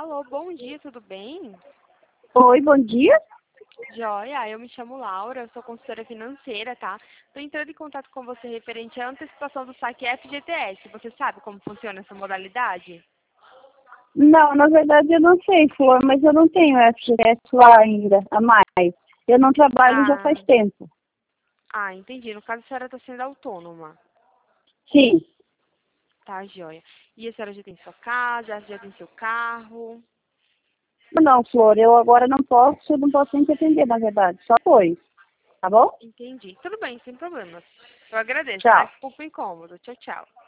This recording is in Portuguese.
Alô, bom dia, tudo bem? Oi, bom dia. Joia, eu me chamo Laura, eu sou consultora financeira, tá? Tô entrando em contato com você referente à antecipação do saque FGTS. Você sabe como funciona essa modalidade? Não, na verdade eu não sei, Flor, mas eu não tenho FGTS lá ainda, a mais. Eu não trabalho já Ah, faz tempo. entendi. No caso, a senhora está sendo autônoma, Sim. tá, joia? E a senhora já tem sua casa, já tem seu carro? Não, Flor, eu não posso nem te atender, na verdade. Só foi, tá bom? Entendi. Tudo bem, sem problemas. Eu agradeço, tá? Tchau. Desculpa o incômodo. Tchau, tchau.